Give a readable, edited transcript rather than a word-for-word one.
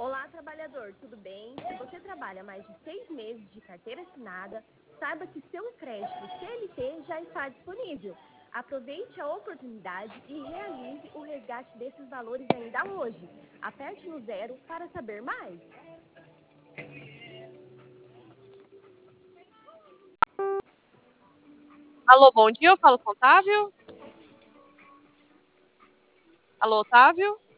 Olá, trabalhador, tudo bem? Se você trabalha mais de 6 meses de carteira assinada, saiba que seu crédito CLT já está disponível. Aproveite a oportunidade e realize o resgate desses valores ainda hoje. Aperte no 0 para saber mais. Alô, bom dia, eu falo com o Otávio. Alô, Otávio?